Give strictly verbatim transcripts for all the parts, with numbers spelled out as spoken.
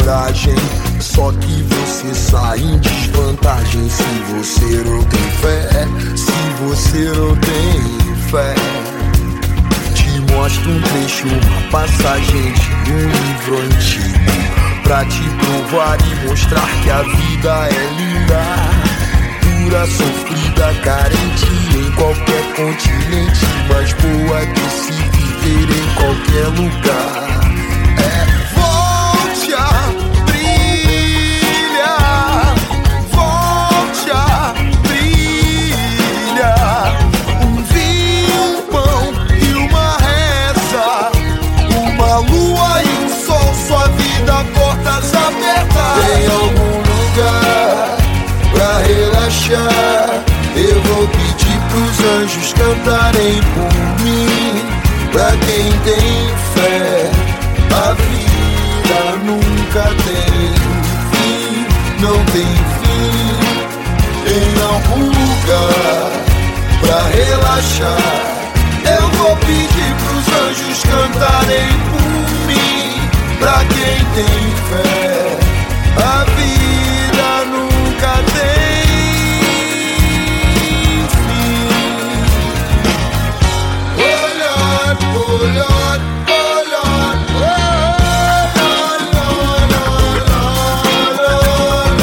coragem. Só que você sai em desvantagem se você não tem fé. Se você não tem fé. Te mostro um trecho, uma passagem de um livro antigo, pra te provar e mostrar que a vida é linda, dura, sofrida, carente em qualquer continente, mas boa de se viver em qualquer lugar. É, volte a brilhar, volte a brilhar. Um vinho, um pão e uma reza, uma lua e um sol, sua vida portas abertas. Tem algum lugar pra relaxar? Eu vou pedir pros anjos cantarem por mim. Pra quem tem fé, a vida nunca tem fim, não tem fim. Em algum lugar pra relaxar, eu vou pedir pros anjos cantarem por mim. Pra quem tem fé, a vida nunca tem fim. Oh Lord, oh Lord, oh Lord, oh Lord, Lord, Lord, Lord, Lord,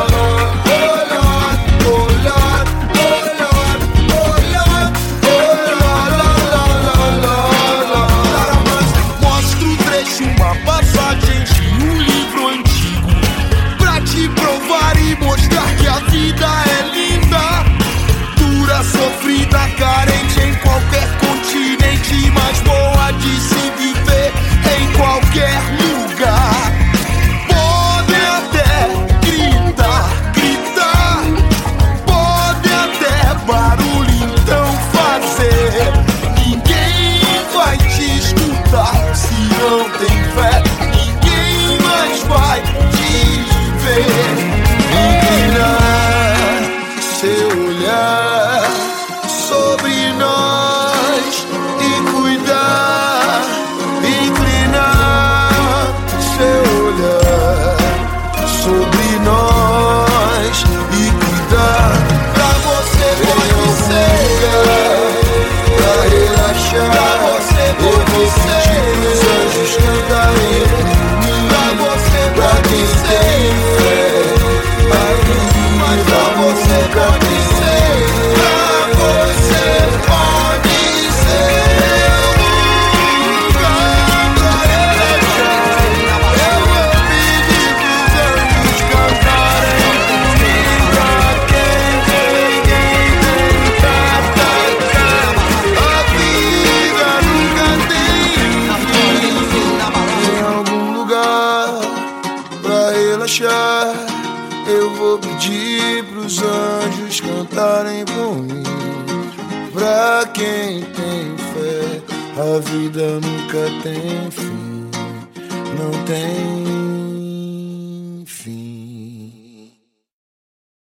Lord, oh Lord, oh Lord, oh Lord. Mostra o trecho, uma passagem de um livro antigo, pra te provar e mostrar que a vida é linda, dura, sofrida, carente em qualquer continente, mas boa de se viver em qualquer lugar. Podem até gritar, gritar, podem até barulho então fazer, ninguém vai te escutar se não tem fé, ninguém mais vai te ver. Inclinar seu olhar sobre nós e cuidar. Inclinar seu olhar sobre nós e cuidar. Pra você pode ser, pra relaxar, pra você pode ser. Os anjos cantarem por mim. Pra você pode ser, a vida, pra você pode ser, pra você pode ser um lugar pra relaxar. Eu vou pedir pros anjos cantarem por mim. Pra quem tem, quem tem, tá, tá, tá. A vida nunca tem fim. Em algum lugar pra relaxar, eu vou pedir pros anjos cantarem por mim. Pra quem tem fé, a vida nunca tem fim, não tem